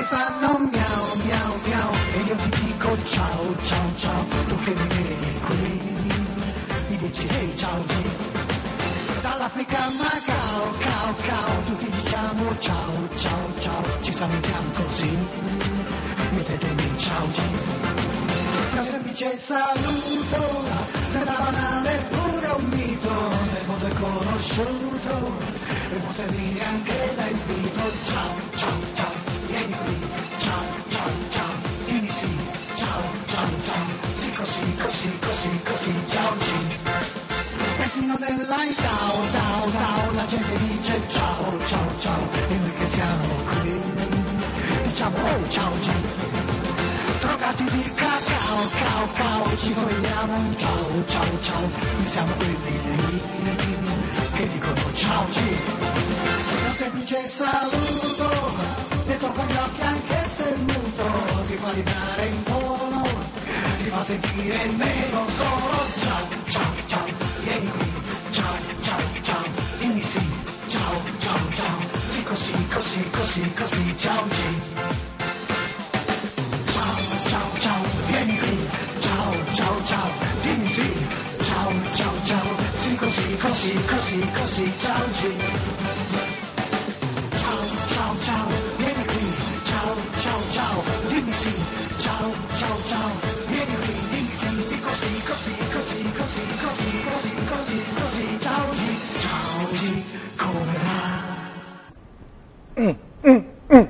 fanno miau miau miau e io ti dico ciao ciao ciao, tu che mi vedi qui mi dici hey ciao G. Dall'Africa a Macao, cao cao, tutti diciamo ciao ciao ciao, ci salutiamo così, mettetemi ciao G. Un semplice saluto, sembra banale pure un mito, nel mondo è conosciuto, e può servire anche da invito. Ciao, ciao, ciao, vieni qui, ciao, ciao, ciao, vieni sì, ciao, ciao, ciao, sì così, così, così, così, ciao G. Persino nell'line down, down, down, la gente dice ciao, ciao, ciao, e noi che siamo qui, diciamo oh, ciao G. Drogati di cacao, cao, cao, ci vogliamo un ciao, ciao, ciao, noi siamo quelli lì, che dicono ciao G. Un semplice saluto, detto con gli occhi anche se muto, ti fa vibrare in tono, ti fa sentire meno solo, ciao, ciao, ciao, vieni qui, ciao, ciao, ciao, dimmi sì, ciao, ciao, ciao, sì così, così, così, così, ciao G. Vieni qui, ciao, ciao, ciao, dimmi sì, ciao, ciao, ciao, sì così, così, così, così, ciao G. Ciao, ciao, ciao, vieni qui, ciao, ciao, ciao, dimmi sì, ciao, ciao, ciao, vieni qui, dimmi sì, sì così, così, così, così, così, così, così, così, ciao G, come va?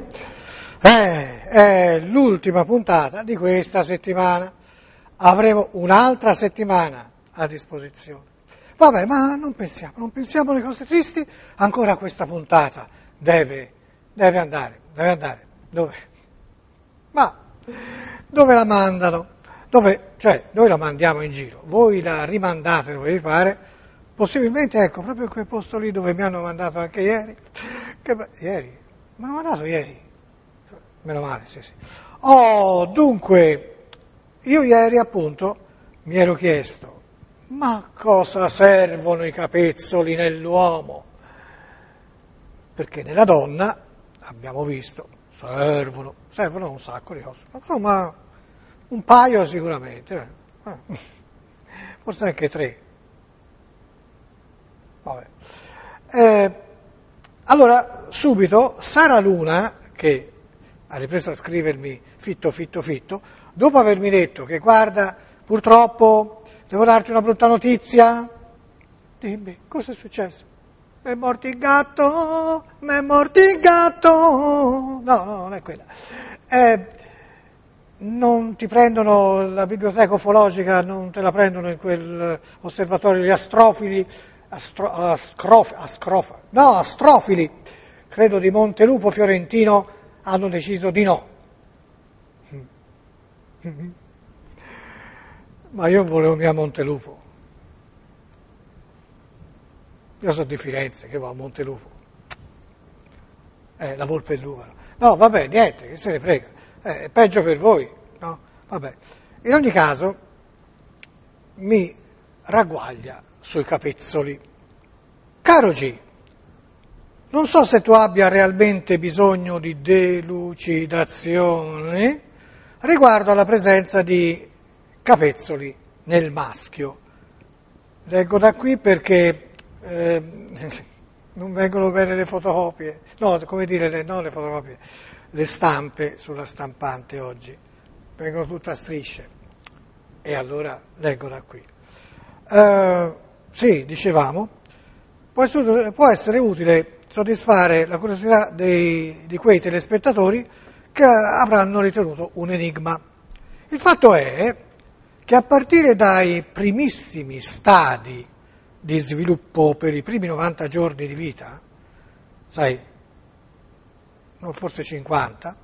È l'ultima puntata di questa settimana. Avremo un'altra settimana a disposizione. Vabbè, ma non pensiamo alle cose tristi. Ancora questa puntata deve andare. Dove? Ma dove la mandano? Cioè, noi la mandiamo in giro, voi la rimandate dove vi pare, possibilmente, ecco, proprio in quel posto lì dove mi hanno mandato anche ieri. Ieri? Mi hanno mandato ieri? Meno male, sì. Dunque, io ieri appunto mi ero chiesto, ma cosa servono i capezzoli nell'uomo? Perché nella donna, abbiamo visto, servono un sacco di cose, insomma, un paio sicuramente, forse anche 3. Vabbè. Allora, subito, Sara Luna, che ha ripreso a scrivermi fitto, dopo avermi detto che guarda, purtroppo devo darti una brutta notizia. Dimmi, cosa è successo? Mi è morto il gatto. No, non è quella. Non ti prendono la biblioteca ufologica, non te la prendono in quel osservatorio di astrofili, astrofili, credo di Montelupo Fiorentino, hanno deciso di no. Ma io volevo mia Montelupo. Io sono di Firenze, che va a Montelupo. La volpe e l'uvaro. No, vabbè, niente, che se ne frega. È peggio per voi, no? Vabbè. In ogni caso, mi ragguaglia sui capezzoli. Caro G, non so se tu abbia realmente bisogno di delucidazione riguardo alla presenza di capezzoli nel maschio. Leggo da qui perché non vengono bene le fotocopie, no, come dire, non le fotocopie, le stampe sulla stampante oggi, vengono tutte a strisce. E allora leggo da qui. Sì, dicevamo, può essere utile soddisfare la curiosità di quei telespettatori che avranno ritenuto un enigma. Il fatto è che a partire dai primissimi stadi di sviluppo per i primi 90 giorni di vita, sai, non forse 50,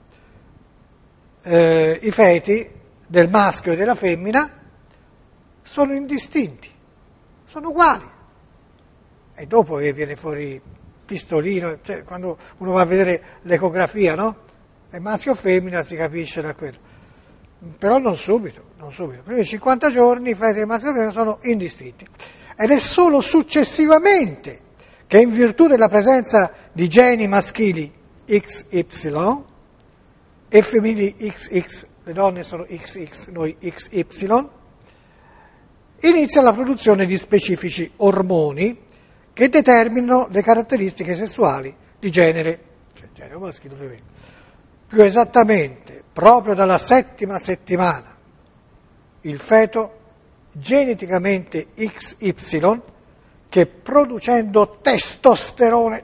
i feti del maschio e della femmina sono indistinti, sono uguali. E dopo viene fuori pistolino, cioè, quando uno va a vedere l'ecografia, no? È maschio o femmina si capisce da quello. Però non subito. I primi 50 giorni i feti del maschio e femmina sono indistinti. Ed è solo successivamente che in virtù della presenza di geni maschili XY e femminili XX, le donne sono XX, noi XY, inizia la produzione di specifici ormoni che determinano le caratteristiche sessuali di genere, cioè genere maschile o femminile. Più esattamente, proprio dalla 7ª settimana, il feto geneticamente XY, che producendo testosterone,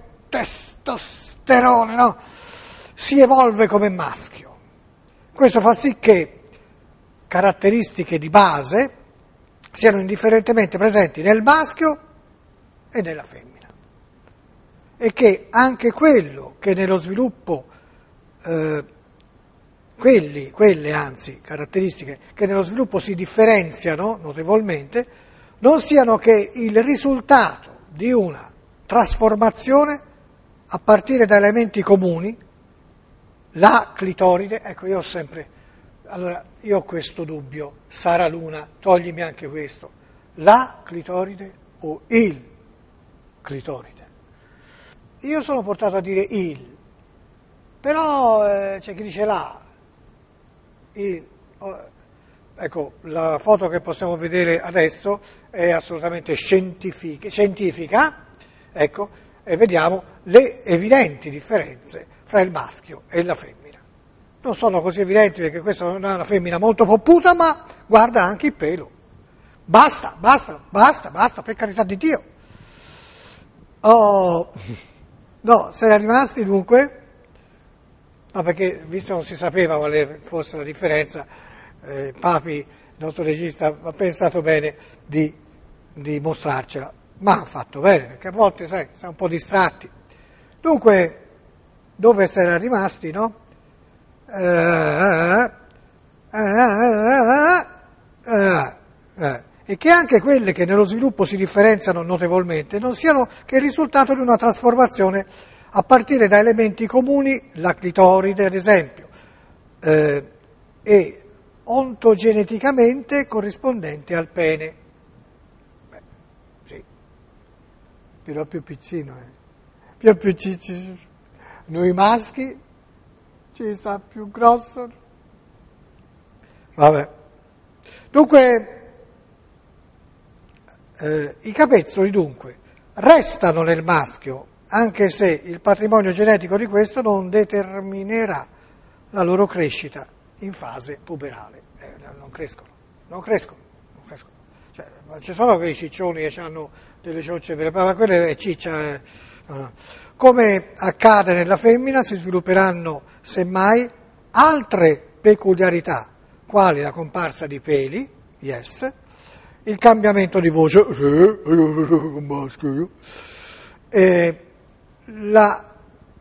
no? Si evolve come maschio. Questo fa sì che caratteristiche di base siano indifferentemente presenti nel maschio e nella femmina. E che anche quello che nello sviluppo, quelle caratteristiche che nello sviluppo si differenziano notevolmente, non siano che il risultato di una trasformazione a partire da elementi comuni, la clitoride. Ecco, io ho questo dubbio, Sara Luna, toglimi anche questo, la clitoride o il clitoride? Io sono portato a dire il, però c'è chi dice la, il. Ecco, la foto che possiamo vedere adesso è assolutamente scientifica, ecco, e vediamo le evidenti differenze fra il maschio e la femmina. Non sono così evidenti perché questa non è una femmina molto popputa, ma guarda anche il pelo. Basta, per carità di Dio. Oh, no, se ne rimasti dunque, no, perché visto non si sapeva quale fosse la differenza, Papi, il nostro regista, ha pensato bene di mostrarcela, ma ha fatto bene, perché a volte, sai, siamo un po' distratti. Dunque, dove si era rimasti, no? E che anche quelle che nello sviluppo si differenziano notevolmente non siano che il risultato di una trasformazione a partire da elementi comuni, la clitoride ad esempio, e ontogeneticamente corrispondente al pene. Beh, sì, però più piccino, più cicci. Noi maschi ci sa più grosso. Vabbè. Dunque, i capezzoli dunque restano nel maschio, anche se il patrimonio genetico di questo non determinerà la loro crescita in fase puberale. Non crescono. Cioè, ci sono quei ciccioni che hanno delle ciocce vere, ma quelle è ciccia. No. Come accade nella femmina, si svilupperanno semmai altre peculiarità, quali la comparsa di peli, yes, il cambiamento di voce, maschio, la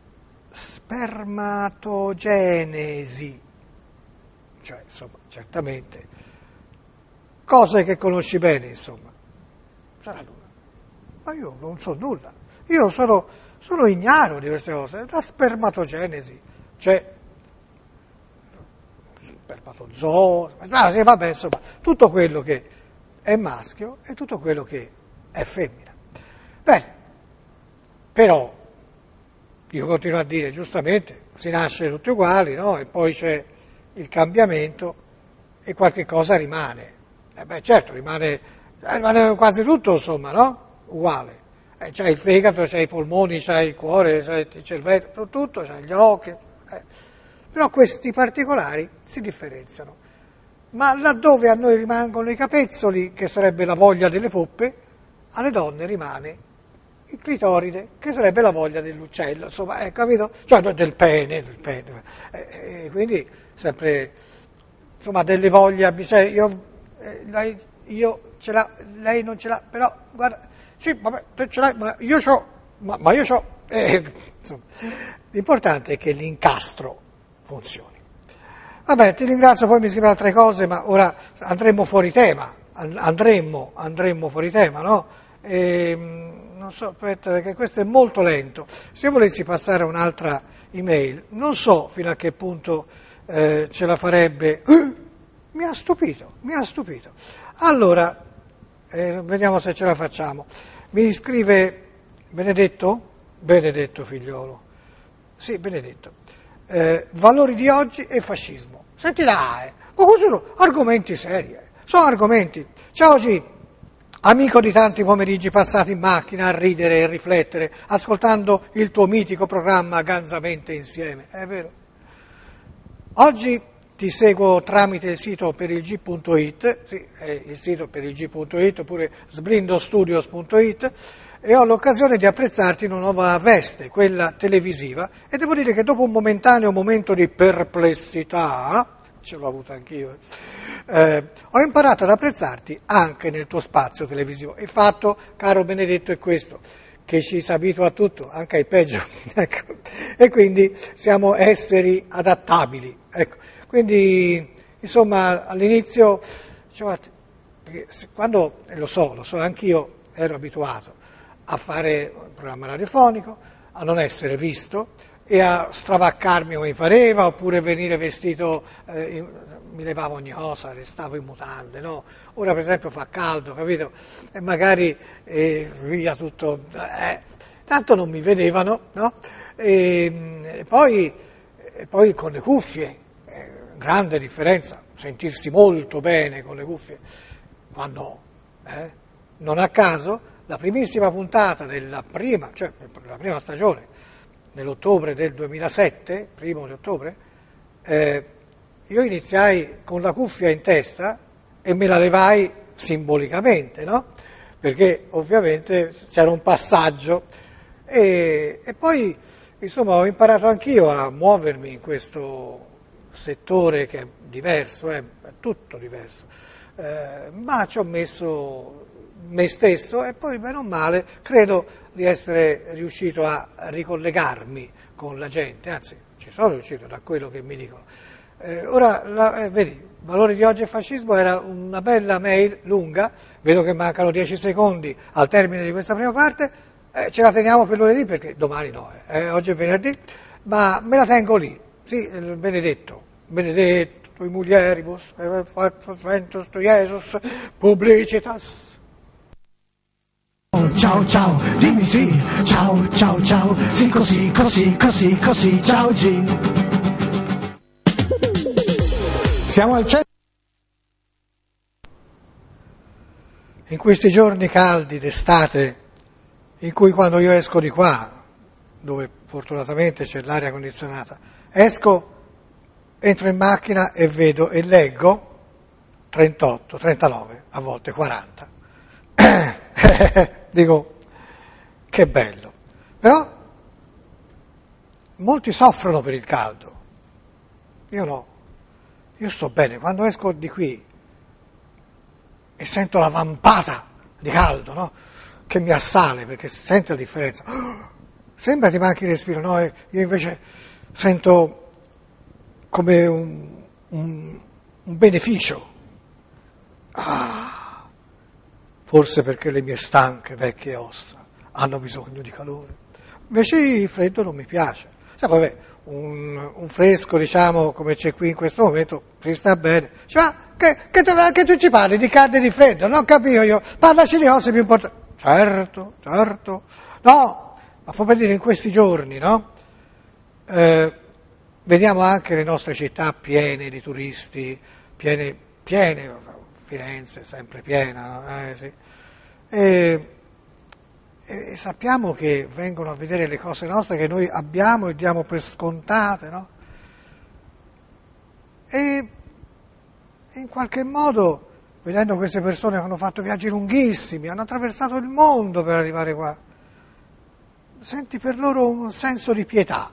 spermatogenesi, cioè insomma certamente cose che conosci bene, insomma. Sarà Luna. Ma io non so nulla, io sono ignaro di queste cose. La spermatogenesi, cioè spermatozoo, sì, vabbè, insomma, tutto quello che è maschio e tutto quello che è femmina. Bene, però io continuo a dire, giustamente, si nasce tutti uguali, no? E poi c'è il cambiamento e qualche cosa rimane. Certo, rimane quasi tutto, insomma, no? Uguale. C'hai il fegato, c'hai i polmoni, c'hai il cuore, c'hai il cervello, tutto, c'hai gli occhi. Però questi particolari si differenziano. Ma laddove a noi rimangono i capezzoli, che sarebbe la voglia delle poppe, alle donne rimane il clitoride, che sarebbe la voglia dell'uccello, insomma, capito? Cioè del pene. Quindi sempre, insomma, delle voglie, cioè io ce l'ha, lei non ce l'ha, però guarda, sì, vabbè, te ce l'hai, ma io c'ho, ma io c'ho. Insomma, l'importante è che l'incastro funzioni. Vabbè, ti ringrazio, poi mi scrive altre cose, ma ora andremo fuori tema, andremmo fuori tema, no? Non so, aspetta, perché questo è molto lento. Se volessi passare a un'altra email, non so fino a che punto ce la farebbe. Mi ha stupito. Allora, vediamo se ce la facciamo. Mi scrive Benedetto figliolo. Sì, Benedetto. valori di oggi e fascismo. Senti là, ma questi sono argomenti seri, sono argomenti. Ciao oggi, amico di tanti pomeriggi passati in macchina a ridere e riflettere, ascoltando il tuo mitico programma Ganzamente Insieme, è vero? Oggi ti seguo tramite il sito perilg.it, sì, è il sito perilg.it, oppure sblindostudios.it, e ho l'occasione di apprezzarti in una nuova veste, quella televisiva, e devo dire che dopo un momentaneo momento di perplessità, ce l'ho avuto anch'io, ho imparato ad apprezzarti anche nel tuo spazio televisivo. Il fatto, caro Benedetto, è questo, che ci si abitua a tutto, anche ai peggio, ecco. E quindi siamo esseri adattabili, ecco. Quindi, insomma, all'inizio, cioè, quando, lo so, anch'io ero abituato a fare un programma radiofonico, a non essere visto e a stravaccarmi come mi pareva, oppure venire vestito, mi levavo ogni cosa, restavo in mutande, no? Ora per esempio fa caldo, capito? E magari via tutto, tanto non mi vedevano, no? E poi con le cuffie, grande differenza, sentirsi molto bene con le cuffie, quando non a caso la primissima puntata della prima stagione, nell'ottobre del 2007, primo di ottobre, io iniziai con la cuffia in testa e me la levai simbolicamente, no? Perché ovviamente c'era un passaggio e poi insomma ho imparato anch'io a muovermi in questo settore che è diverso, è tutto diverso, ma ci ho messo me stesso e poi meno male credo di essere riuscito a ricollegarmi con la gente, anzi ci sono riuscito da quello che mi dicono. Ora, vedi, valori di oggi e fascismo era una bella mail lunga, vedo che mancano 10 secondi al termine di questa prima parte, ce la teniamo per lunedì perché domani no, oggi è venerdì, ma me la tengo lì, sì, il Benedetto, tui mulieribus, ventus tu Jesus, publicitas. Ciao ciao, dimmi sì, ciao ciao ciao, sì così, ciao G. Siamo al centro. In questi giorni caldi d'estate, in cui quando io esco di qua, dove fortunatamente c'è l'aria condizionata, entro in macchina e vedo e leggo 38, 39, a volte 40. Dico, che bello. Però molti soffrono per il caldo. Io no. Io sto bene. Quando esco di qui e sento la vampata di caldo, no? Che mi assale, perché senti la differenza. Sembra ti manchi il respiro, no? E io invece sento come un beneficio. Forse perché le mie stanche vecchie ossa hanno bisogno di calore. Invece il freddo non mi piace. Sai, vabbè, un fresco, diciamo, come c'è qui in questo momento, si sta bene. Dice, ma che tu ci parli di caldo e di freddo? Non capisco io. Parlaci di cose più importanti. Certo. No, ma fa per dire in questi giorni, no? Vediamo anche le nostre città piene di turisti, piene, Firenze è sempre piena, no? Sì. E sappiamo che vengono a vedere le cose nostre che noi abbiamo e diamo per scontate, no? E in qualche modo, vedendo queste persone che hanno fatto viaggi lunghissimi, hanno attraversato il mondo per arrivare qua, senti per loro un senso di pietà.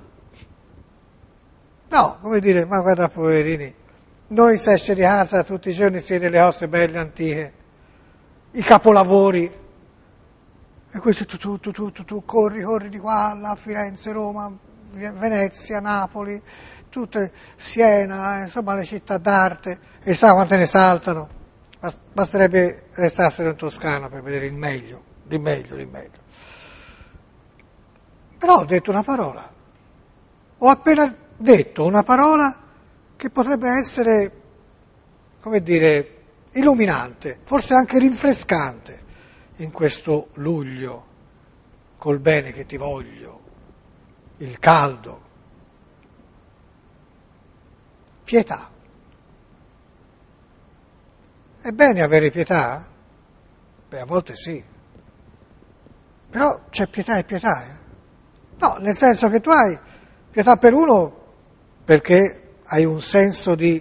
No, come dire, ma guarda poverini, noi se esce di casa tutti i giorni si vede le cose belle antiche, i capolavori, e questo tu corri di qua, là, Firenze, Roma, Venezia, Napoli, tutte, Siena, insomma le città d'arte, e sa quante ne saltano, basterebbe restarsene in Toscana per vedere il meglio, di meglio. Però ho detto una parola, ho appena detto una parola che potrebbe essere, come dire, illuminante, forse anche rinfrescante in questo luglio, col bene che ti voglio, il caldo. pietà. È bene avere pietà? Beh, a volte sì. Però c'è pietà e pietà. No, nel senso che tu hai pietà per uno perché hai un senso di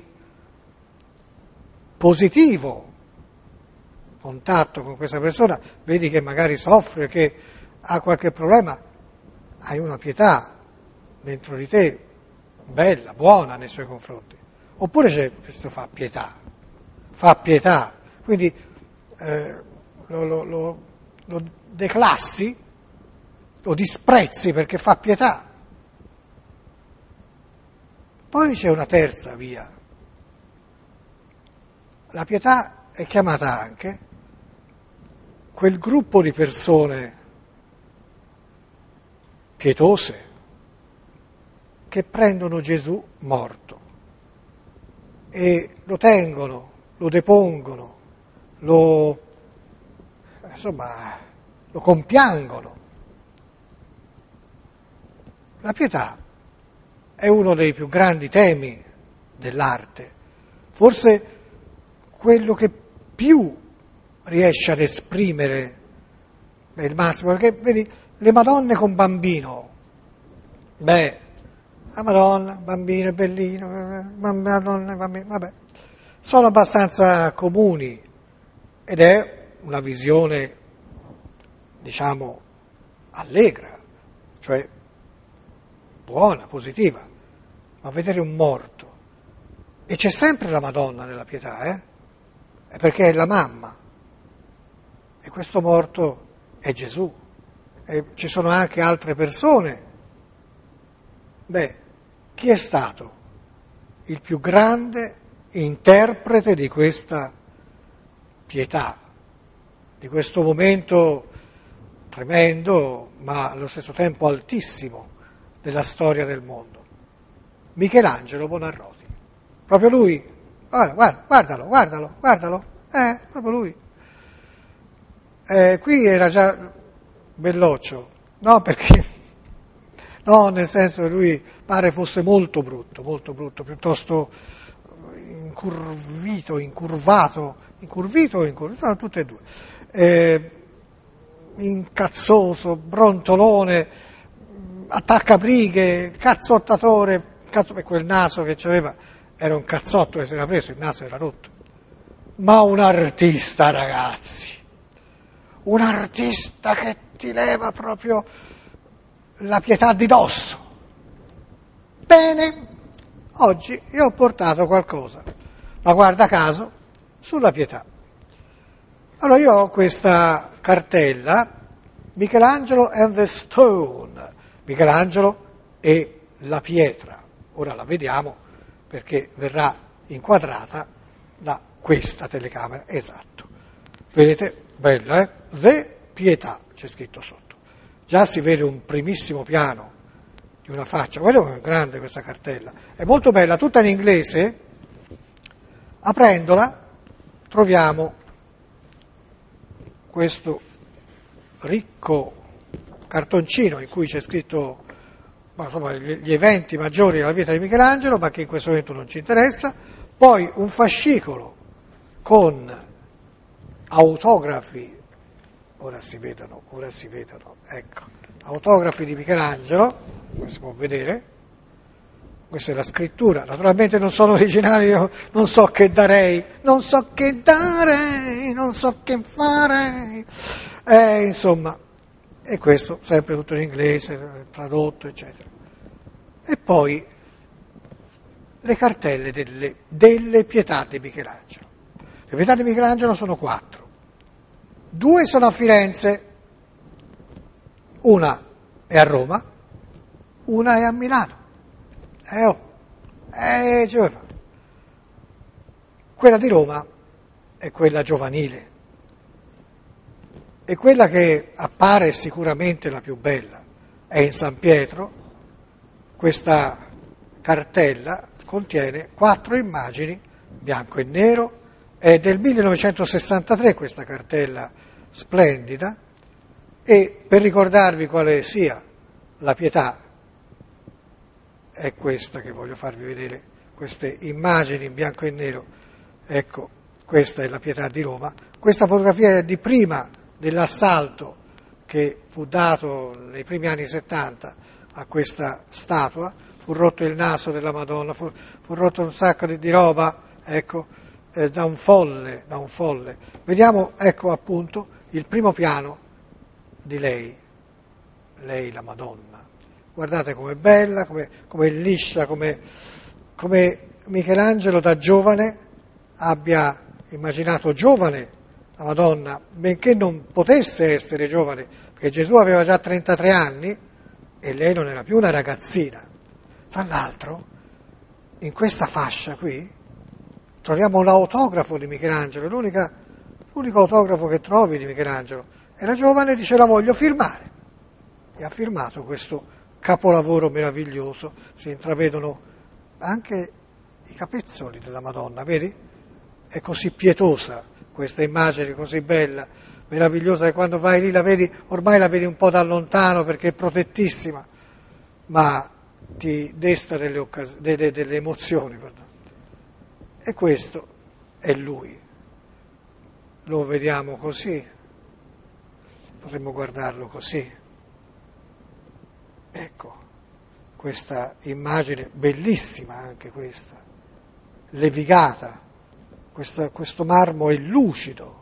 positivo contatto con questa persona, vedi che magari soffre, che ha qualche problema, hai una pietà dentro di te, bella, buona nei suoi confronti. Oppure c'è questo fa pietà, quindi lo declassi, lo disprezzi perché fa pietà. Poi c'è una terza via. La pietà è chiamata anche quel gruppo di persone pietose che prendono Gesù morto e lo tengono, lo depongono, lo compiangono. La pietà è uno dei più grandi temi dell'arte, forse quello che più riesce ad esprimere il massimo, perché vedi, le Madonne con bambino, la Madonna, bambino, è bellino, Madonna, bambino, vabbè, sono abbastanza comuni ed è una visione, diciamo, allegra, cioè buona, positiva, ma vedere un morto, e c'è sempre la Madonna nella pietà, è perché è la mamma, e questo morto è Gesù, e ci sono anche altre persone. Chi è stato il più grande interprete di questa pietà, di questo momento tremendo, ma allo stesso tempo altissimo della storia del mondo? Michelangelo Buonarroti. Proprio lui. Guardalo, proprio lui. Qui era già belloccio, no, perché no, nel senso che lui pare fosse molto brutto, piuttosto incurvato, tutte e due, incazzoso, brontolone, attaccabrighe, cazzottatore, e quel naso che aveva era un cazzotto che si era preso, il naso era rotto. Ma un artista, ragazzi, un artista che ti leva proprio la pietà di dosso. Bene, oggi io ho portato qualcosa, ma guarda caso, sulla pietà. Allora io ho questa cartella, Michelangelo and the Stone, Michelangelo e la pietra. Ora la vediamo perché verrà inquadrata da questa telecamera, esatto. Vedete? Bella, The Pietà, c'è scritto sotto. Già si vede un primissimo piano di una faccia. Guardate come è grande questa cartella. È molto bella, tutta in inglese. Aprendola troviamo questo ricco cartoncino in cui c'è scritto gli eventi maggiori della vita di Michelangelo, ma che in questo momento non ci interessa. Poi un fascicolo con autografi, ora si vedono, ecco, autografi di Michelangelo, come si può vedere, questa è la scrittura, naturalmente non sono originali, io non so che darei, non so che farei, insomma, e questo sempre tutto in inglese, tradotto, eccetera. E poi le cartelle delle pietà di Michelangelo. Le pietà di Michelangelo sono 4. 2 sono a Firenze, una è a Roma, una è a Milano. Quella di Roma è quella giovanile, e quella che appare sicuramente la più bella è in San Pietro. Questa cartella contiene 4 immagini, bianco e nero, è del 1963 questa cartella splendida, e per ricordarvi quale sia la pietà è questa che voglio farvi vedere queste immagini in bianco e nero. Ecco, questa è la Pietà di Roma. Questa fotografia è di prima dell'assalto che fu dato nei primi anni 70 a questa statua. Fu rotto il naso della Madonna, fu rotto un sacco di roba, ecco, da un folle. Vediamo, ecco appunto, il primo piano di lei la Madonna. Guardate com'è bella, com'è liscia, come Michelangelo da giovane abbia immaginato giovane la Madonna, benché non potesse essere giovane, perché Gesù aveva già 33 anni e lei non era più una ragazzina. Tra l'altro, in questa fascia qui troviamo l'autografo di Michelangelo, l'unico autografo che trovi di Michelangelo. Era giovane e dice: la voglio firmare. E ha firmato questo capolavoro meraviglioso. Si intravedono anche i capezzoli della Madonna, vedi? È così pietosa questa immagine, così bella, meravigliosa, che quando vai lì la vedi, ormai la vedi un po' da lontano perché è protettissima, ma ti desta delle emozioni. Pardon. E questo è lui. Lo vediamo così, potremmo guardarlo così. Ecco, questa immagine bellissima anche questa, levigata, questo marmo è lucido,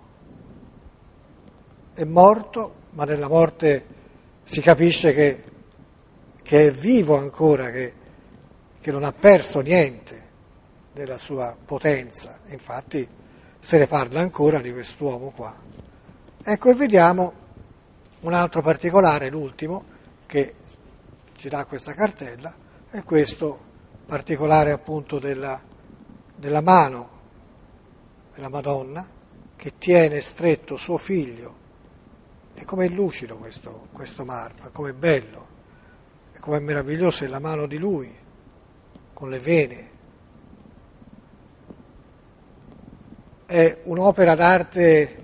è morto, ma nella morte si capisce che è vivo ancora, che non ha perso niente della sua potenza, infatti se ne parla ancora di quest'uomo qua. Ecco, e vediamo un altro particolare, l'ultimo, che ci dà questa cartella, è questo particolare appunto della mano della Madonna che tiene stretto suo figlio. E com'è lucido questo marmo, e com'è bello, e com'è meraviglioso, è la mano di lui, con le vene. È un'opera d'arte,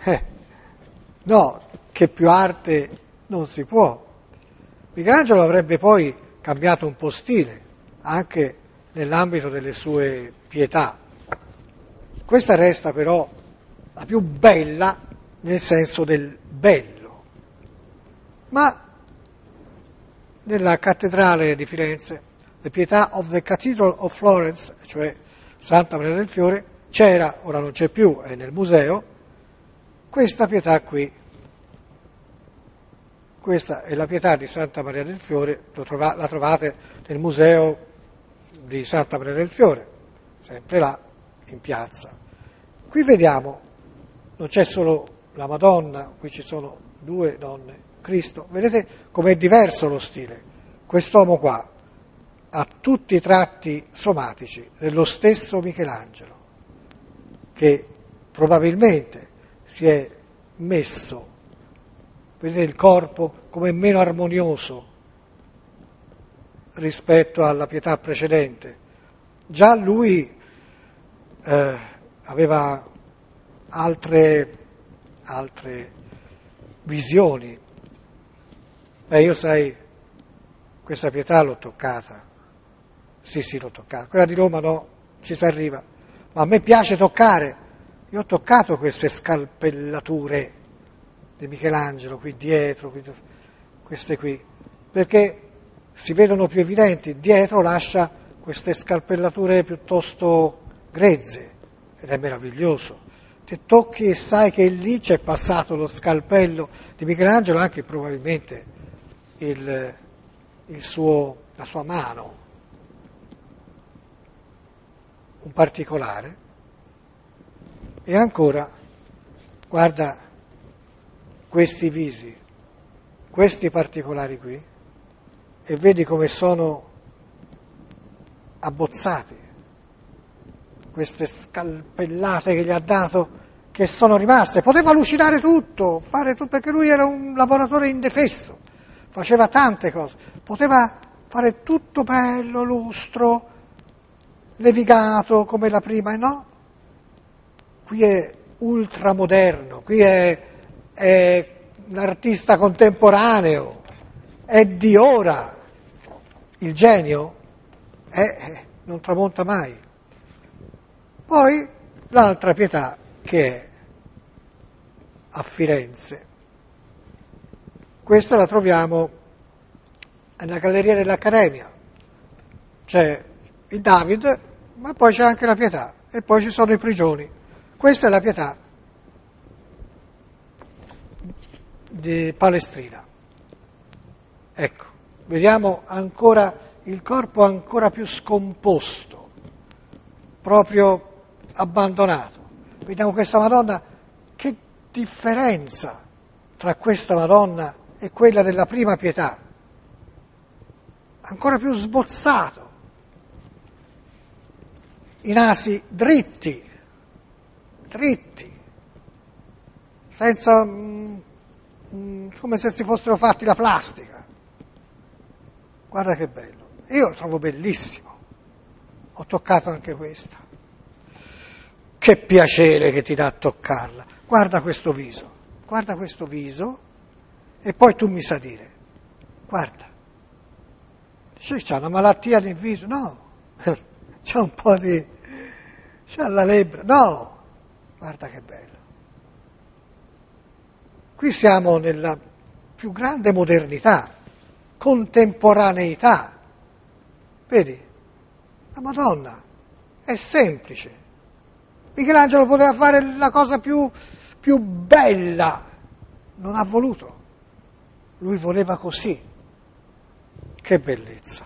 no, che più arte non si può. Michelangelo avrebbe poi cambiato un po' stile, anche nell'ambito delle sue pietà. Questa resta però la più bella nel senso del bello. Ma nella cattedrale di Firenze, The Pietà of the Cathedral of Florence, cioè Santa Maria del Fiore, c'era, ora non c'è più, è nel museo, questa pietà qui. Questa è la Pietà di Santa Maria del Fiore, la trovate nel museo di Santa Maria del Fiore, sempre là, in piazza. Qui vediamo, non c'è solo la Madonna, qui ci sono due donne, Cristo. Vedete com'è diverso lo stile. Quest'uomo qua ha tutti i tratti somatici dello stesso Michelangelo, che probabilmente si è messo. Vedete il corpo come meno armonioso rispetto alla Pietà precedente. Già lui aveva altre visioni. Io sai, questa Pietà l'ho toccata. Sì, l'ho toccata. Quella di Roma no, ci si arriva. Ma a me piace toccare. Io ho toccato queste scalpellature di Michelangelo qui dietro, queste qui, perché si vedono più evidenti. Dietro lascia queste scalpellature piuttosto grezze ed è meraviglioso. Te tocchi e sai che lì c'è passato lo scalpello di Michelangelo, anche probabilmente la sua mano. Un particolare. E ancora, guarda questi visi, questi particolari qui, e vedi come sono abbozzati, queste scalpellate che gli ha dato, che sono rimaste. Poteva lucidare tutto, fare tutto, perché lui era un lavoratore indefesso, faceva tante cose, poteva fare tutto bello, lustro, levigato come la prima, e no? Qui è ultramoderno, qui è un artista contemporaneo, è di ora. Il genio è non tramonta mai. Poi l'altra pietà che è a Firenze. Questa la troviamo nella galleria dell'Accademia. C'è il David, ma poi c'è anche la pietà e poi ci sono i prigioni. Questa è la pietà di Palestrina. Ecco, vediamo ancora il corpo ancora più scomposto, proprio abbandonato. Vediamo questa Madonna, che differenza tra questa Madonna e quella della prima pietà. Ancora più sbozzato, i nasi dritti, senza, come se si fossero fatti la plastica. Guarda che bello, io lo trovo bellissimo, ho toccato anche questa. Che piacere che ti dà a toccarla, guarda questo viso e poi tu mi sa dire, guarda, c'è una malattia del viso, no, c'è un po' c'è la lebbra, no, guarda che bello. Qui siamo nella più grande modernità, contemporaneità. Vedi, la Madonna è semplice. Michelangelo poteva fare la cosa più bella, non ha voluto. Lui voleva così. Che bellezza.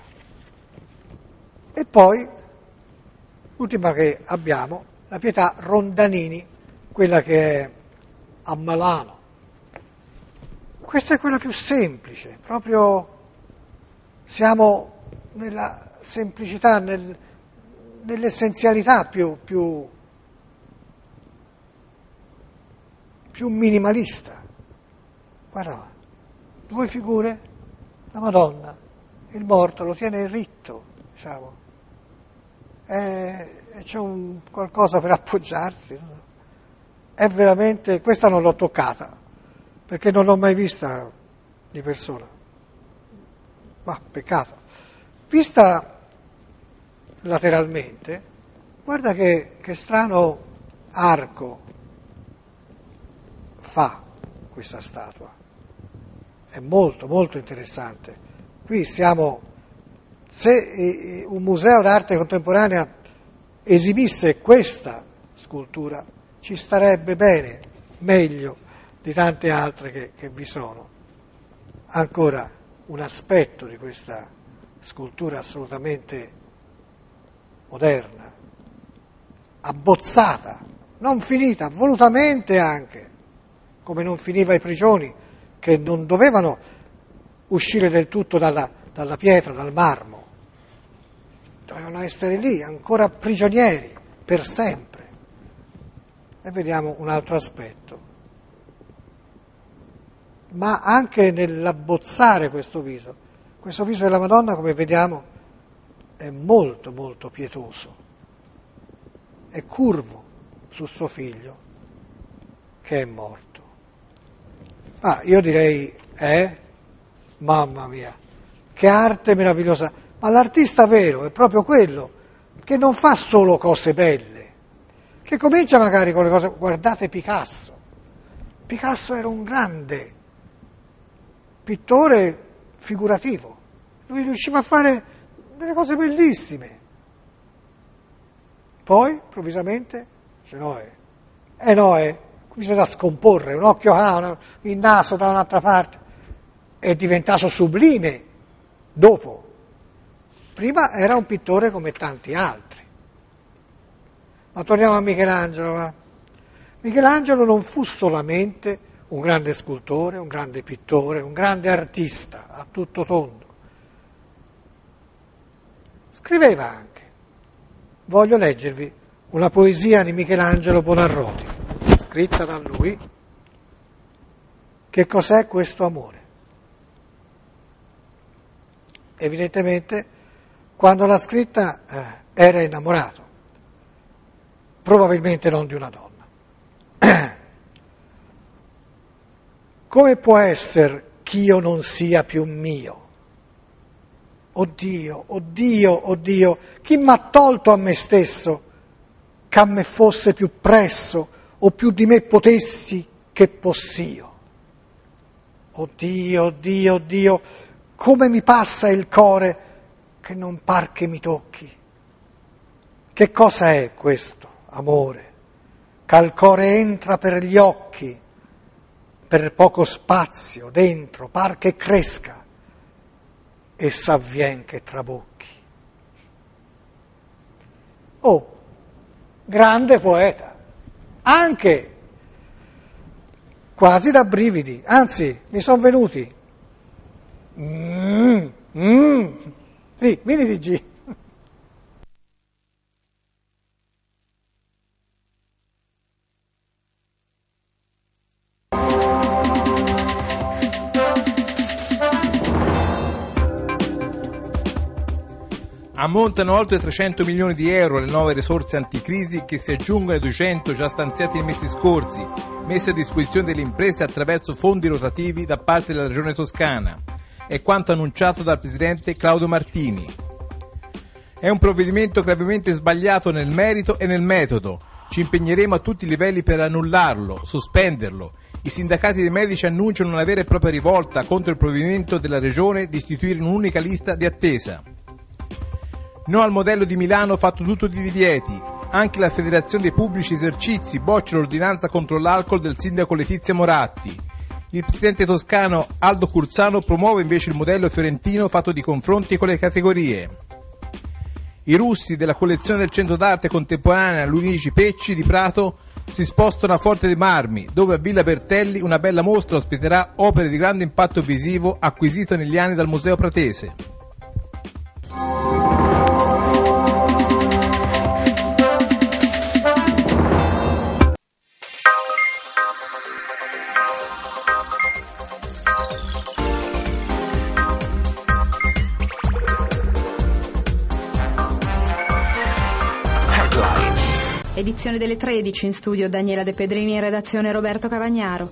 E poi, l'ultima che abbiamo, la pietà Rondanini, quella che è a Milano. Questa è quella più semplice, proprio siamo nella semplicità, nell'essenzialità più minimalista. Guarda, due figure, la Madonna, il morto lo tiene ritto, diciamo, e c'è qualcosa per appoggiarsi. È veramente, questa non l'ho toccata, perché non l'ho mai vista di persona. Ma peccato. Vista lateralmente, guarda che strano arco fa questa statua. È molto, molto interessante. Qui siamo, se un museo d'arte contemporanea esibisse questa scultura, ci starebbe bene, meglio di tante altre che vi sono. Ancora un aspetto di questa scultura assolutamente moderna, abbozzata, non finita, volutamente anche, come non finiva i prigioni, che non dovevano uscire del tutto dalla pietra, dal marmo, dovevano essere lì, ancora prigionieri, per sempre. E vediamo un altro aspetto. Ma anche nell'abbozzare questo viso della Madonna, come vediamo, è molto, molto pietoso, è curvo su suo figlio che è morto. Io direi, mamma mia, che arte meravigliosa, ma l'artista vero è proprio quello che non fa solo cose belle, che comincia magari con le cose, guardate Picasso era un grande pittore figurativo, lui riusciva a fare delle cose bellissime. Poi, improvvisamente, c'è Noè, comincia da scomporre, un occhio il naso da un'altra parte, è diventato sublime dopo. Prima era un pittore come tanti altri. Ma torniamo a Michelangelo. Michelangelo non fu solamente un grande scultore, un grande pittore, un grande artista a tutto tondo. Scriveva anche. Voglio leggervi una poesia di Michelangelo Buonarroti, scritta da lui. Che cos'è questo amore? Evidentemente, quando l'ha scritta era innamorato, probabilmente non di una donna. Come può essere ch'io non sia più mio? Oddio, oddio, oddio, chi m'ha tolto a me stesso, che a me fosse più presso o più di me potessi che possio. Oddio, oddio, oddio, come mi passa il core che non par che mi tocchi. Che cosa è questo amore? Che al core entra per gli occhi, per poco spazio dentro, par che cresca, e s'avvien che trabocchi. Oh, grande poeta, anche quasi da brividi, anzi, mi sono venuti. Sì, vieni di G. Ammontano oltre 300 milioni di euro le nuove risorse anticrisi che si aggiungono ai 200 già stanziati nei mesi scorsi, messi a disposizione delle imprese attraverso fondi rotativi da parte della Regione Toscana. È quanto annunciato dal presidente Claudio Martini. È un provvedimento gravemente sbagliato nel merito e nel metodo. Ci impegneremo a tutti i livelli per annullarlo, sospenderlo. I sindacati dei medici annunciano una vera e propria rivolta contro il provvedimento della Regione di istituire un'unica lista di attesa. No al modello di Milano fatto tutto di divieti. Anche la Federazione dei Pubblici Esercizi boccia l'ordinanza contro l'alcol del sindaco Letizia Moratti. Il presidente toscano Aldo Curzano promuove invece il modello fiorentino fatto di confronti con le categorie. I russi della collezione del Centro d'Arte Contemporanea Luigi Pecci di Prato si spostano a Forte dei Marmi, dove a Villa Bertelli una bella mostra ospiterà opere di grande impatto visivo acquisite negli anni dal Museo Pratese. Edizione delle 13, in studio Daniela De Pedrini, in redazione Roberto Cavagnaro.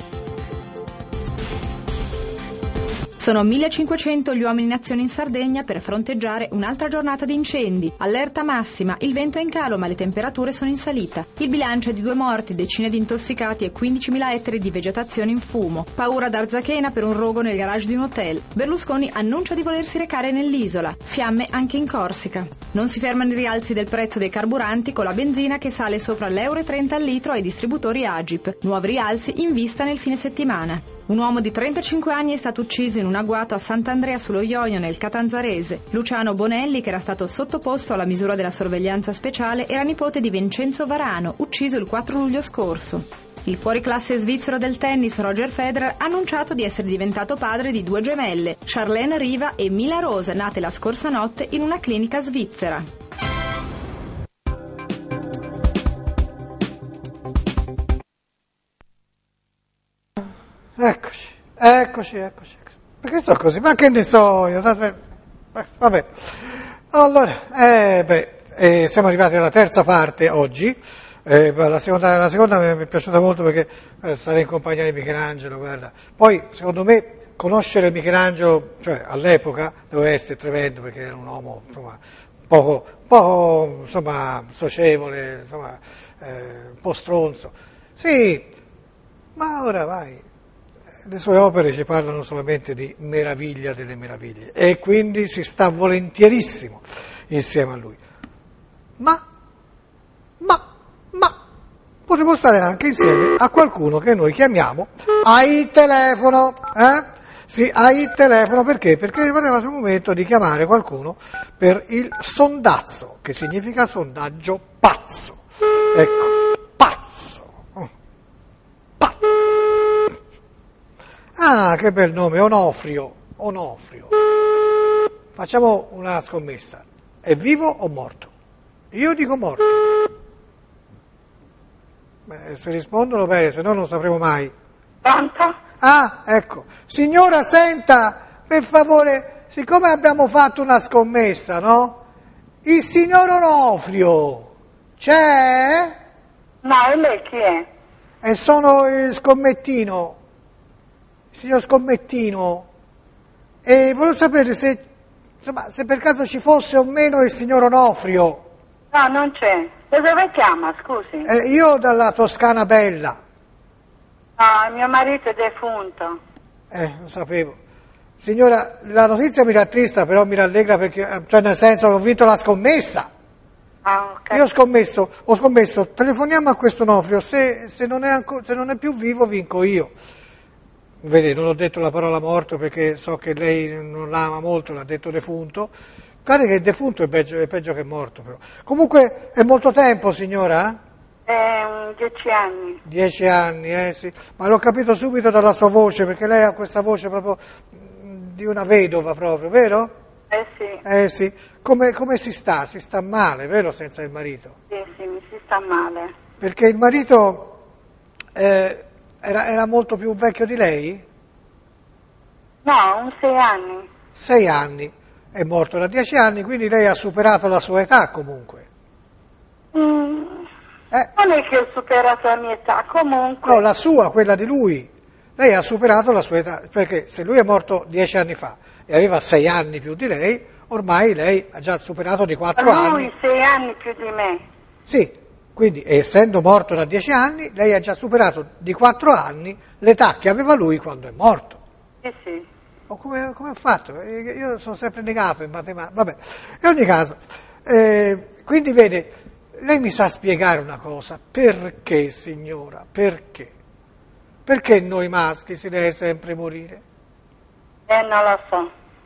Sono 1500 gli uomini in azione in Sardegna per fronteggiare un'altra giornata di incendi. Allerta massima, il vento è in calo ma le temperature sono in salita. Il bilancio è di 2 morti, decine di intossicati e 15.000 ettari di vegetazione in fumo. Paura ad Arzachena per un rogo nel garage di un hotel. Berlusconi annuncia di volersi recare nell'isola. Fiamme anche in Corsica. Non si fermano i rialzi del prezzo dei carburanti con la benzina che sale sopra l'1,30 al litro ai distributori Agip. Nuovi rialzi in vista nel fine settimana. Un uomo di 35 anni è stato ucciso in un agguato a Sant'Andrea sullo Ionio nel Catanzarese. Luciano Bonelli, che era stato sottoposto alla misura della sorveglianza speciale, era nipote di Vincenzo Varano, ucciso il 4 luglio scorso. Il fuoriclasse svizzero del tennis Roger Federer ha annunciato di essere diventato padre di 2 gemelle, Charlene Riva e Mila Rose, nate la scorsa notte in una clinica svizzera. Eccoci. Perché sto così? Ma che ne so io? Vabbè. Allora, siamo arrivati alla terza parte oggi. La seconda mi è piaciuta molto perché stare in compagnia di Michelangelo, guarda. Poi, secondo me, conoscere Michelangelo, cioè all'epoca, doveva essere tremendo perché era un uomo, insomma, poco insomma, socievole, insomma, un po' stronzo. Sì, ma ora vai. Le sue opere ci parlano solamente di meraviglia delle meraviglie e quindi si sta volentierissimo insieme a lui. Ma potremmo stare anche insieme a qualcuno che noi chiamiamo ai telefono, Sì, ai telefono, perché? Perché è arrivato il momento di chiamare qualcuno per il sondazzo, che significa sondaggio pazzo. Ecco, pazzo. Ah, che bel nome, Onofrio. Facciamo una scommessa. È vivo o morto? Io dico morto. Beh, se rispondono bene, se no non sapremo mai. Pronto? Ah, ecco. Signora, senta, per favore, siccome abbiamo fatto una scommessa, no? Il signor Onofrio c'è? No, e lei chi è? E sono il scommettino. Il signor Scommettino, e volevo sapere se insomma, se per caso ci fosse o meno il signor Onofrio. No, non c'è. Da dove chiama, scusi? Io dalla Toscana Bella. No, mio marito è defunto. Lo sapevo. Signora, la notizia mi rattrista, però mi rallegra perché, cioè nel senso che ho vinto la scommessa. Ah, ok. Io ho scommesso, telefoniamo a questo Onofrio, se non è più vivo vinco io. Vede, non ho detto la parola morto perché so che lei non la ama molto, l'ha detto defunto. Guarda che defunto è peggio che morto però. Comunque è molto tempo, signora? 10 anni. 10 anni, sì. Ma l'ho capito subito dalla sua voce, perché lei ha questa voce proprio di una vedova proprio, vero? Sì. Sì. Come si sta? Si sta male, vero, senza il marito? Sì, mi si sta male. Perché il marito era molto più vecchio di lei? No, 6 anni. 6 anni. È morto da 10 anni, quindi lei ha superato la sua età comunque. Non è che ho superato la mia età, comunque. No, la sua, quella di lui. Lei ha superato la sua età, perché se lui è morto 10 anni fa e aveva 6 anni più di lei, ormai lei ha già superato di 4 anni. Lui 6 anni più di me. Sì, quindi essendo morto da 10 anni, lei ha già superato di 4 anni l'età che aveva lui quando è morto. Sì. O come ha fatto? Io sono sempre negato in matematica. Vabbè, in ogni caso, quindi vede, lei mi sa spiegare una cosa. Perché, signora? Perché? Perché noi maschi si deve sempre morire? Non lo so.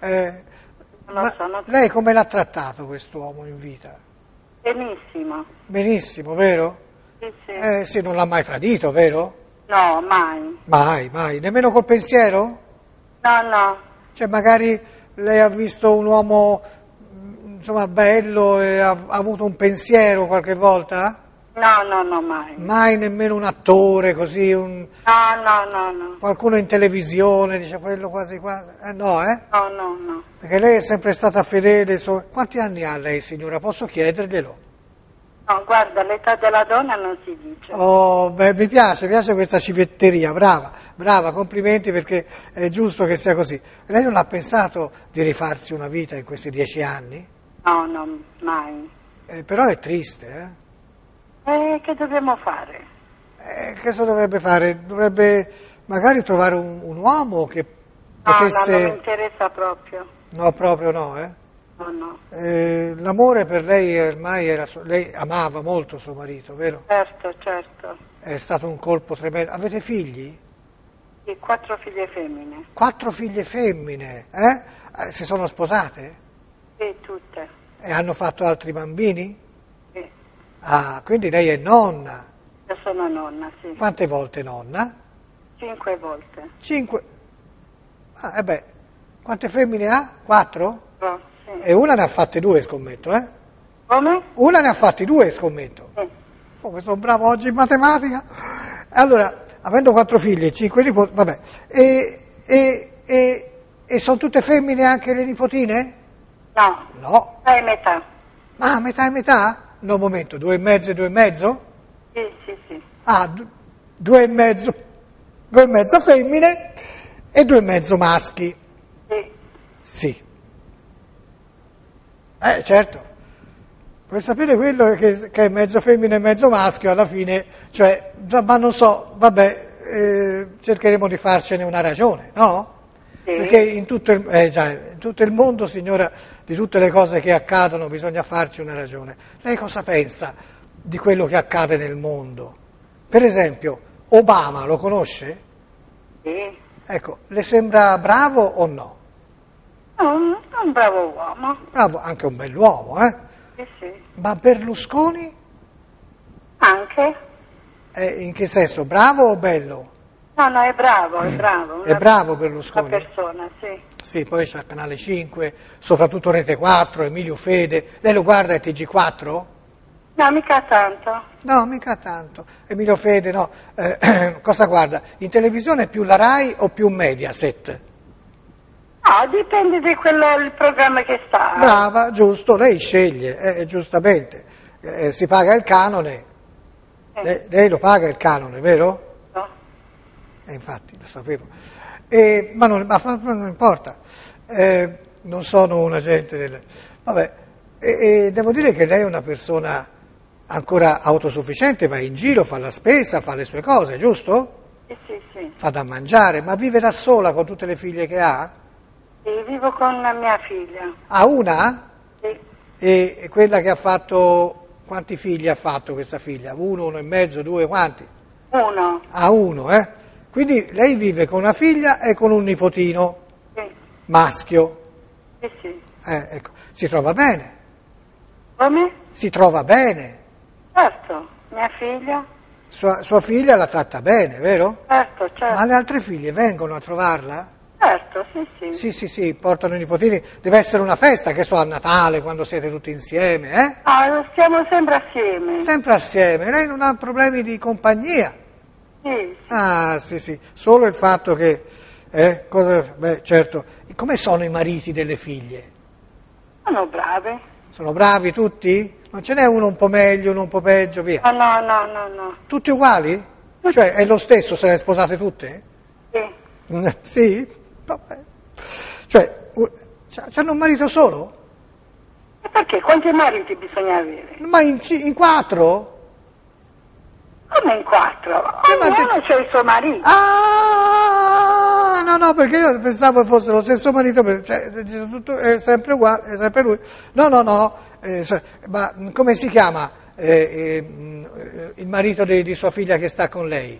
Non lo so. Lei come l'ha trattato quest'uomo in vita? Benissimo. Benissimo, vero? Sì. Sì, non l'ha mai tradito, vero? No, mai. Mai. Nemmeno col pensiero? No. Cioè magari lei ha visto un uomo, insomma, bello e ha avuto un pensiero qualche volta? No, mai. Mai nemmeno un attore così, No. qualcuno in televisione, dice quello quasi. No. No. Perché lei è sempre stata fedele. Quanti anni ha lei, signora? Posso chiederglielo? No, guarda, l'età della donna non si dice. Oh, beh, mi piace questa civetteria, brava, complimenti perché è giusto che sia così. Lei non ha pensato di rifarsi una vita in questi 10 anni? No, mai. Però è triste, Che dobbiamo fare? Che cosa dovrebbe fare? Dovrebbe magari trovare un uomo che potesse... No, non mi interessa proprio. No, proprio no, No. L'amore per lei ormai lei amava molto suo marito, vero? Certo. È stato un colpo tremendo. Avete figli? Sì, 4 figlie femmine. 4 figlie femmine, si sono sposate? Sì, tutte. E hanno fatto altri bambini? Sì. Ah, quindi lei è nonna. Io sono nonna, sì. Quante volte nonna? 5 volte. 5. Quante femmine ha? 4? No, sì. E una ne ha fatte 2, scommetto, Come? Una ne ha fatti 2, scommetto. Sì. Come sono bravo oggi in matematica. Allora, avendo 4 figlie e 5 nipoti, vabbè. E sono tutte femmine anche le nipotine? No. È metà. Ah, metà e metà? No, un momento, 2 e mezzo e 2 e mezzo? Sì. Ah, 2 e mezzo femmine e 2 e mezzo maschi. Sì. Certo. Per sapere quello che è mezzo femmina e mezzo maschio, alla fine, cioè, ma non so, cercheremo di farcene una ragione, no? Sì. Perché in tutto il mondo, signora, di tutte le cose che accadono bisogna farci una ragione. Lei cosa pensa di quello che accade nel mondo? Per esempio, Obama lo conosce? Sì. Ecco, le sembra bravo o no? No, è un bravo uomo. Bravo, anche un bell'uomo, Sì. Ma Berlusconi? Anche? In che senso, bravo o bello? No, è bravo. È bravo Berlusconi? Una persona, sì. Sì, poi c'è Canale 5, soprattutto Rete 4, Emilio Fede. Lei lo guarda il TG4? No, mica tanto. No, mica tanto. Emilio Fede, no. Cosa guarda? In televisione più la Rai o più Mediaset? No, dipende di il programma che sta. Brava, giusto, lei sceglie, giustamente. Si paga il canone. Lei lo paga il canone, vero? No. Infatti, lo sapevo. Ma non importa. non sono un agente del... Vabbè, e devo dire che lei è una persona ancora autosufficiente, va in giro, fa la spesa, fa le sue cose, giusto? Sì. Fa da mangiare, ma vive da sola con tutte le figlie che ha? Sì, vivo con la mia figlia. Ha una? Sì. E quella che ha fatto... Quanti figli ha fatto questa figlia? Uno e mezzo, due, quanti? Uno. Ha uno, eh? Quindi lei vive con una figlia e con un nipotino Sì. maschio. Sì. Ecco. Si trova bene? Come? Si trova bene? Certo, mia figlia. Sua figlia la tratta bene, vero? Certo. Ma le altre figlie vengono a trovarla? Certo, sì. Sì, portano i nipotini. Deve essere una festa, che so, a Natale, quando siete tutti insieme, eh? Ah, stiamo sempre assieme. Sempre assieme. Lei non ha problemi di compagnia? Sì. Ah, sì. Solo il fatto che... Beh, certo. E come sono i mariti delle figlie? Sono brave. Sono bravi tutti? Non ce n'è uno un po' meglio, uno un po' peggio, via? No. Tutti uguali? Cioè, è lo stesso, se le sposate tutte? Sì. Sì? Vabbè. Cioè, c'hanno un marito solo? E perché? Quanti mariti bisogna avere? Ma in 4? Come in 4? ma Ognuno c'ha il suo marito. Ah, no, perché io pensavo fosse lo stesso marito, tutto è sempre uguale, è sempre lui. No, ma come si chiama il marito di sua figlia che sta con lei?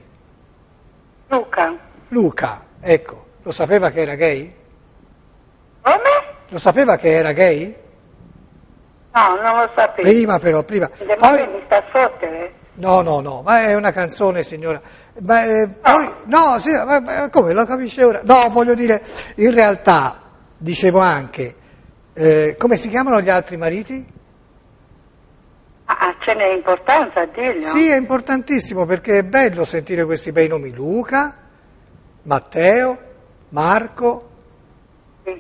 Luca, ecco. Lo sapeva che era gay? Come? Lo sapeva che era gay? No, non lo sapevo. Prima. Poi mi sta a fottere? No, ma è una canzone, signora. Poi, no, sì, ma come, lo capisce ora? No, voglio dire, in realtà, dicevo anche, come si chiamano gli altri mariti? Ce n'è importanza a dirlo? Sì, è importantissimo, perché è bello sentire questi bei nomi. Luca, Matteo, Marco, Sì.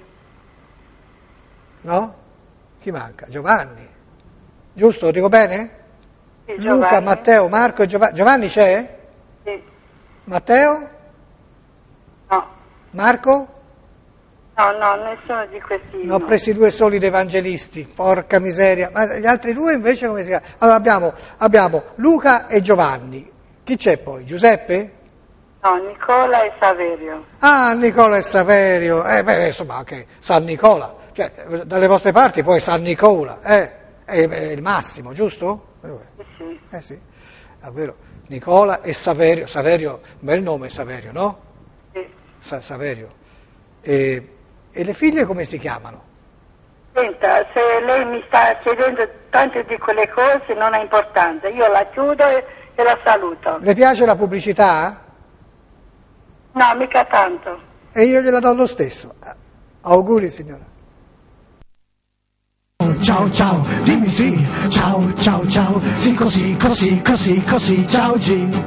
no? Chi manca? Giovanni. Giusto, lo dico bene? Sì, Luca, Giovanni. Matteo, Marco e Giovanni. Giovanni c'è? Sì. Matteo? No. Marco? No, nessuno di questi. Ne ho presi 2 soli da evangelisti, porca miseria. Ma gli altri 2 invece come si chiamano? Allora abbiamo Luca e Giovanni. Chi c'è poi? Giuseppe? No, Nicola e Saverio. Ah, Nicola e Saverio. Insomma anche San Nicola. Cioè, dalle vostre parti poi San Nicola. È il massimo, giusto? Sì. Sì, davvero. Nicola e Saverio. Saverio, bel nome Saverio, no? Sì. Saverio. E le figlie come si chiamano? Senta, se lei mi sta chiedendo tante di quelle cose non ha importanza, io la chiudo e la saluto. Le piace la pubblicità? No, mica tanto. E io gliela do lo stesso. Auguri, signora. Ciao, dimmi sì, ciao, sì così, ciao G.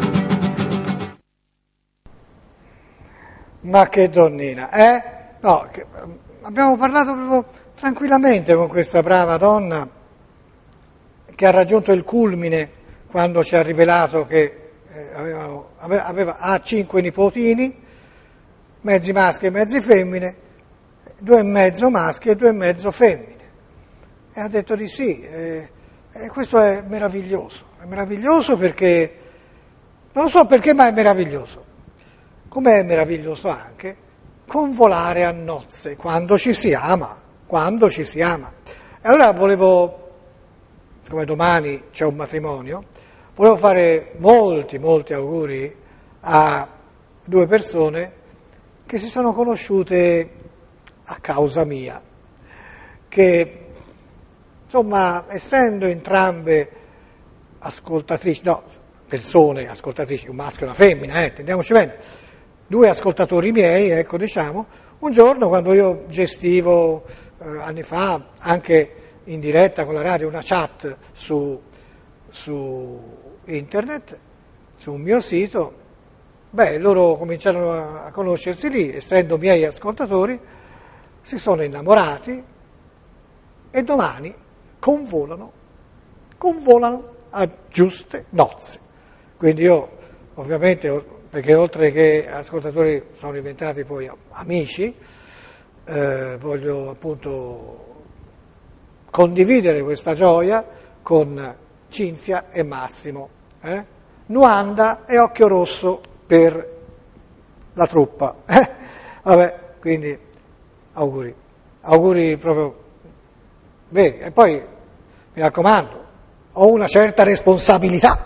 Ma che donnina, eh? No, abbiamo parlato proprio tranquillamente con questa brava donna che ha raggiunto il culmine quando ci ha rivelato che ha 5 nipotini, mezzi maschi e mezzi femmine, 2 e mezzo maschi e 2 e mezzo femmine. E ha detto di sì, e questo è meraviglioso perché, non so perché, ma è meraviglioso. Com'è meraviglioso anche convolare a nozze, quando ci si ama. E allora volevo, come domani c'è un matrimonio, volevo fare molti auguri a 2 persone che si sono conosciute a causa mia, che insomma, essendo entrambe persone ascoltatrici, un maschio e una femmina, intendiamoci bene, 2 ascoltatori miei, ecco, diciamo, un giorno quando io gestivo anni fa, anche in diretta con la radio, una chat su internet, su un mio sito, loro cominciarono a conoscersi lì, essendo miei ascoltatori, si sono innamorati e domani convolano a giuste nozze. Quindi io, ovviamente, perché oltre che ascoltatori sono diventati poi amici, voglio appunto condividere questa gioia con Cinzia e Massimo. Nuanda e Occhio Rosso per la truppa. Vabbè, quindi auguri proprio veri. E poi, mi raccomando, ho una certa responsabilità.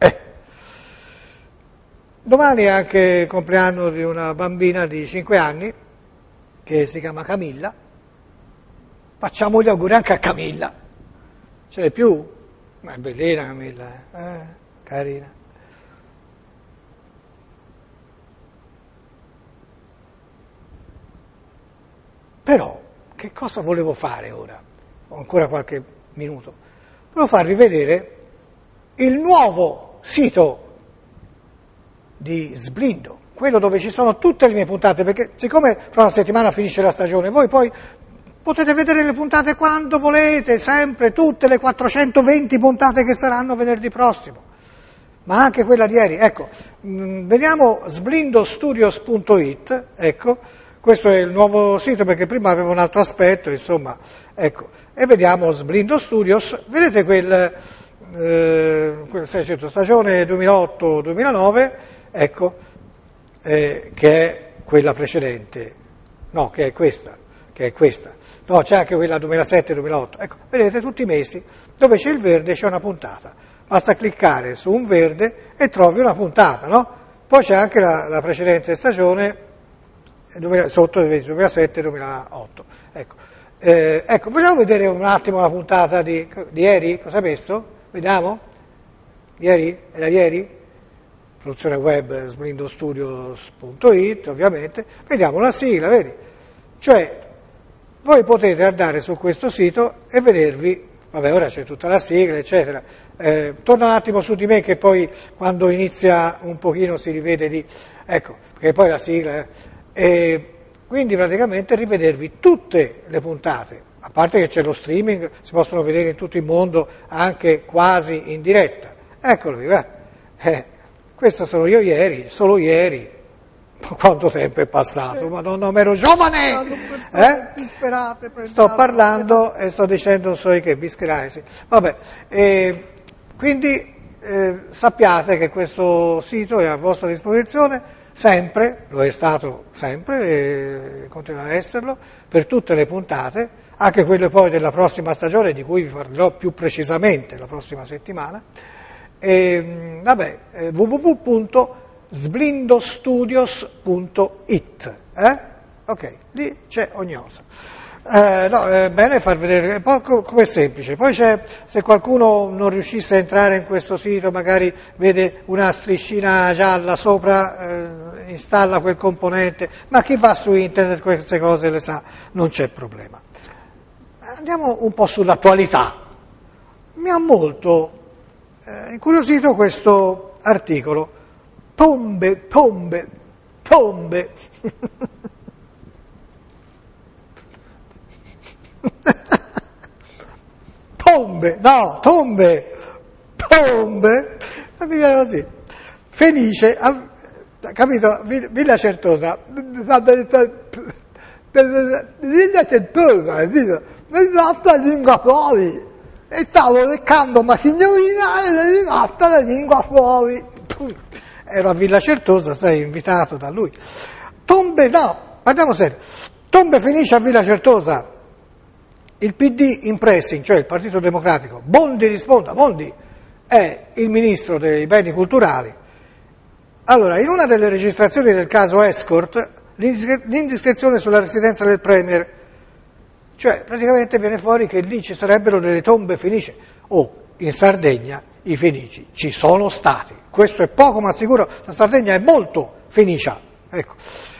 Domani è anche il compleanno di una bambina di 5 anni che si chiama Camilla. Facciamo gli auguri anche a Camilla. Ce n'è più? Ma è bellina Camilla, carina. Però, che cosa volevo fare ora? Ho ancora qualche minuto. Volevo farvi vedere il nuovo sito di Sblindo, quello dove ci sono tutte le mie puntate, perché siccome fra una settimana finisce la stagione, voi poi potete vedere le puntate quando volete, sempre, tutte le 420 puntate che saranno venerdì prossimo, ma anche quella di ieri. Ecco, vediamo sblindostudios.it, ecco, questo è il nuovo sito perché prima aveva un altro aspetto, insomma, ecco, e vediamo Sblindo Studios, vedete quel stagione 2008-2009, ecco, che è quella precedente, no, che è questa, no, c'è anche quella 2007-2008, ecco, vedete tutti i mesi, dove c'è il verde c'è una puntata, basta cliccare su un verde e trovi una puntata, no? Poi c'è anche la precedente stagione, sotto 2007-2008, ecco. Ecco, vogliamo vedere un attimo la puntata di ieri, cosa ha messo? Vediamo? Ieri? Era ieri? Produzione web sblindostudios.it, ovviamente. Vediamo la sigla, vedi? Cioè, voi potete andare su questo sito e vedervi, vabbè, ora c'è tutta la sigla, eccetera. Torna un attimo su di me che poi quando inizia un pochino si rivede di, ecco, perché poi la sigla, e quindi praticamente rivedervi tutte le puntate, a parte che c'è lo streaming, si possono vedere in tutto il mondo anche quasi in diretta. Eccolo, questo sono io ieri, solo ieri. Quanto tempo è passato? Madonna, ero giovane! Disperate, sto parlando e sto dicendo che bischerati. Vabbè, quindi sappiate che questo sito è a vostra disposizione sempre, lo è stato sempre e continuerà a esserlo, per tutte le puntate, anche quelle poi della prossima stagione, di cui vi parlerò più precisamente la prossima settimana. www.sblindostudios.it, ok, lì c'è ogni cosa. È bene far vedere, poi come è semplice, poi c'è, se qualcuno non riuscisse a entrare in questo sito, magari vede una striscina gialla sopra, installa quel componente, ma chi va su internet queste cose le sa, non c'è problema. Andiamo un po' sull'attualità. Mi ha molto incuriosito questo articolo, tombe, mi viene così, Fenice, capito, Villa Certosa, la lingua fuori, e stavo leccando ma signorina ed è rimasta la lingua fuori. Ero a Villa Certosa, sei invitato da lui. Parliamo serio. Tombe Fenice a Villa Certosa, il PD in pressing, cioè il Partito Democratico. Bondi risponda, Bondi è il ministro dei beni culturali. Allora, in una delle registrazioni del caso Escort, l'indiscrezione sulla residenza del Premier, cioè praticamente viene fuori che lì ci sarebbero delle tombe Fenice. In Sardegna i Fenici ci sono stati, questo è poco ma sicuro, la Sardegna è molto fenicia, ecco.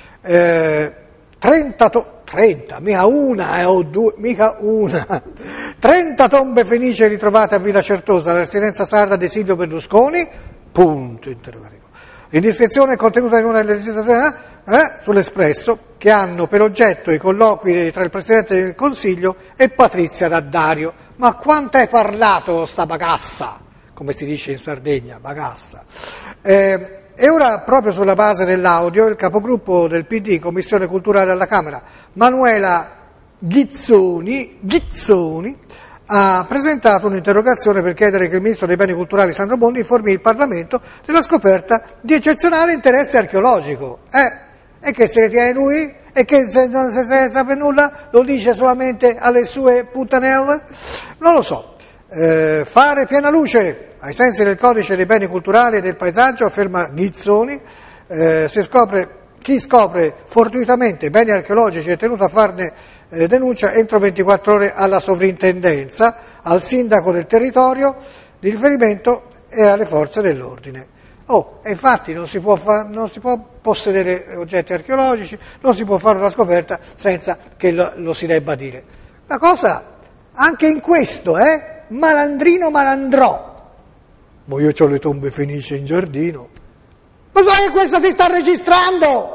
30, mica una, o due, mica una. 30 tombe fenicie ritrovate a Villa Certosa, la residenza sarda di Silvio Berlusconi, punto interrogativo. L'indiscrezione è contenuta in una delle registrazioni sull'Espresso, che hanno per oggetto i colloqui tra il Presidente del Consiglio e Patrizia D'Addario. Ma quanto hai parlato sta bagassa, come si dice in Sardegna, bagassa. E ora, proprio sulla base dell'audio, il capogruppo del PD, Commissione Culturale alla Camera, Manuela Ghizzoni, ha presentato un'interrogazione per chiedere che il Ministro dei Beni Culturali Sandro Bondi informi il Parlamento della scoperta di eccezionale interesse archeologico. E che se ne tiene lui? E che se non se ne sa per nulla lo dice solamente alle sue puttanelle? Non lo so. Fare piena luce ai sensi del Codice dei Beni Culturali e del Paesaggio, afferma Ghizzoni, chi scopre fortuitamente beni archeologici è tenuto a farne denuncia entro 24 ore alla sovrintendenza, al sindaco del territorio di riferimento e alle forze dell'ordine. E infatti non si può possedere oggetti archeologici, non si può fare una scoperta senza che lo si debba dire. La cosa, anche in questo, malandrino malandrò. Ma io ho le tombe fenicie in giardino. Ma sai che questa ti sta registrando?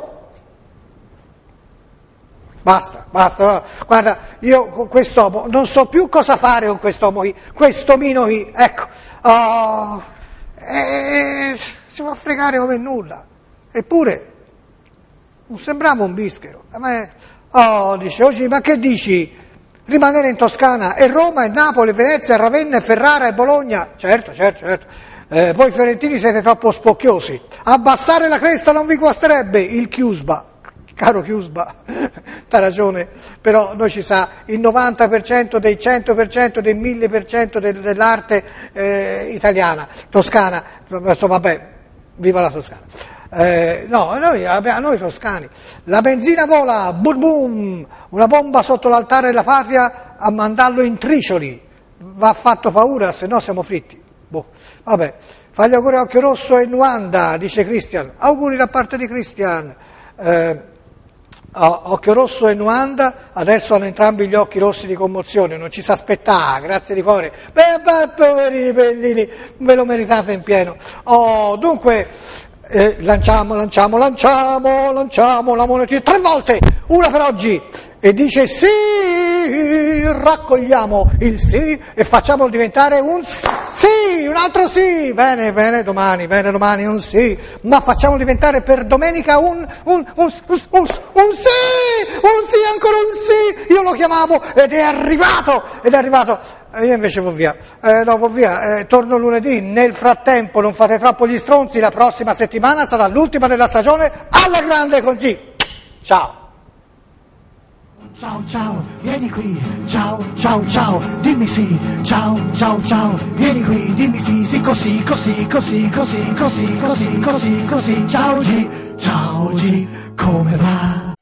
Basta, guarda, io con quest'uomo non so più cosa fare con quest'uomo qui, questo Mino qui, ecco, si può fregare come nulla, eppure non sembrava un bischero, dice, oggi, ma che dici, rimanere in Toscana, e Roma, e Napoli, e Venezia, e Ravenna, e Ferrara, e Bologna, certo, voi fiorentini siete troppo spocchiosi, abbassare la cresta non vi costerebbe il Chiusba. Caro Chiusba, t'ha ragione, però noi ci sa il 90% dei 100% dei 1000% dell'arte italiana, toscana, insomma, vabbè, viva la Toscana. A noi toscani, la benzina vola, boom boom, una bomba sotto l'altare della patria a mandarlo in tricioli, va fatto paura, se no siamo fritti. Vabbè, fagli auguri a Occhio Rosso e Nuanda, dice Christian, auguri da parte di Christian. Occhio Rosso e Nuanda adesso hanno entrambi gli occhi rossi di commozione, non ci si aspettava, grazie di cuore. Poverini bellini, ve lo meritate in pieno. Dunque, lanciamo la monetina 3 volte, una per oggi, e dice sì, raccogliamo il sì e facciamolo diventare un sì, un altro sì, bene domani un sì, ma facciamolo diventare per domenica un sì, ancora un sì, io lo chiamavo ed è arrivato, io invece vado via, torno lunedì, nel frattempo non fate troppo gli stronzi, la prossima settimana sarà l'ultima della stagione, alla grande con G, ciao! Ciao, vieni qui, ciao, dimmi sì, ciao, vieni qui, dimmi sì, così, ciao G, come va?